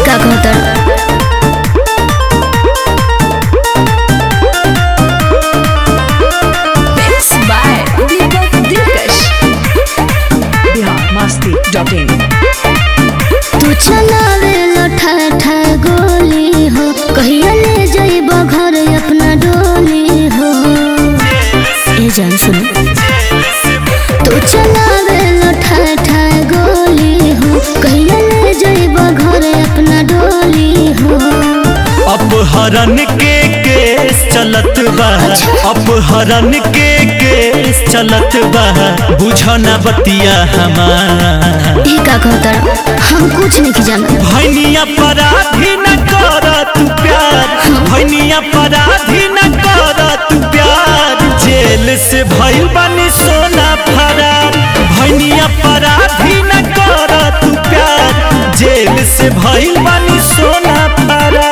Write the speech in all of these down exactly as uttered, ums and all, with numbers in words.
का कहतर तू चलावे लठा ठा गोली हो कहिया ले जाइब घर अपना डोली हो ए जान सुन तू चलावे लठा ठा गोली हो कहिया ले जाइब घर अपना डोली हो अपहरण के केस चलत बा अपहरण के केस चलत बा बुझना बतिया हमार ई का कहतर हम कुछ नहीं जानत भैनिया अपराधी न कर तू प्यार भैनिया अपराधी न कर तू प्यार जेल से भइल बानी सोना फरार भैनिया अपराधी न कर तू प्यार जेल से भइल बानी सोना फरार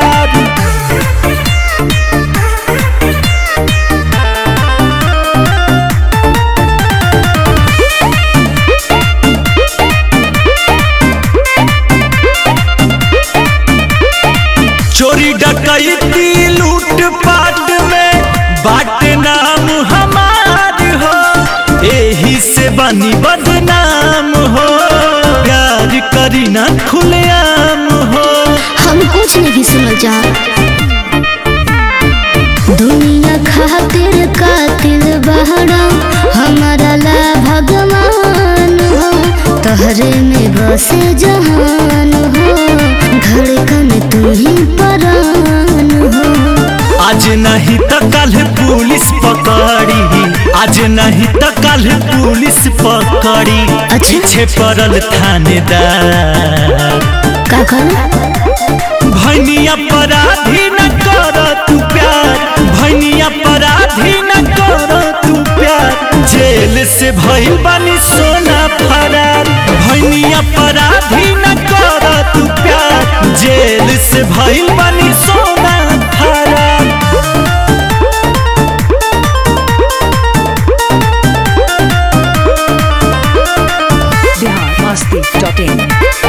चोरी डकैती लूट पाट में बाट नाम हमार हो एही से बनी बदनाम हो प्यार करी ना खुलेआम हो हम कुछ नहीं सुनल जा दुनिया खातिर कातिल बहरा हमारा ला भगवान हो तहरे में बसे जहान हो धड़कन तू ही परान हो आज नहीं तो कल पुलिस पकड़ी आज नहीं तो कल पुलिस पकड़ी पीछे पड़ल थानेदार का कहना भैनिया अपराधी न कर तू प्यार भैनिया अपराधी न कर तू प्यार जेल से भइल बानी सोना फरार भैनिया अपराधी न कर तू प्यार जेल से भइल बानी सोना फरार मस्ती डॉट इन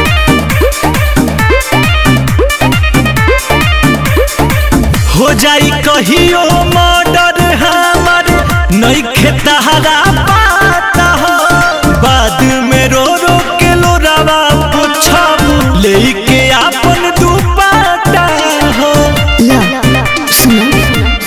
हो जाई कहियो मर्डर हमर नहीं खेतहरा पाता हो बाद में रो रो के लोरावा पूछब लेके आपन दुपट्टा हो ला सुना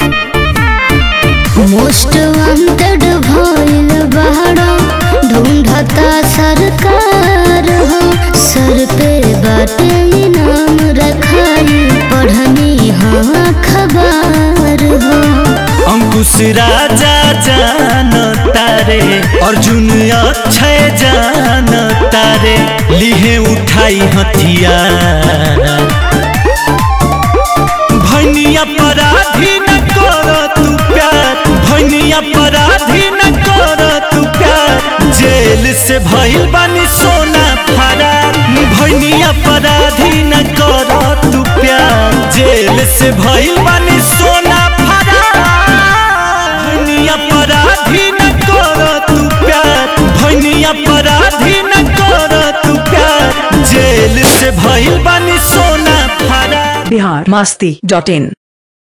मोस्ट वांटेड भइल बहरा ढूंढता सरकार हो सर पे बाटे इनाम रखाई पढ़नी हाँ खबर हो अंकुश राजा जान तारे अर्जुन अक्षय जान तारे लिहे उठाई हथियार भैनिया अपराधी न कर तू प्यार भैनिया अपराधी न कर तू प्यार जेल से भइल बानी सोना फरार भैनिया अपराधी न कर तू प्यार जेल से भइल बानी सोना फरार भैनिया अपराधी न कर तू प्यार भैनिया अपराधी न कर तू प्यार जेल से भइल बानी सोना फरार बिहार मस्ती डॉट इन।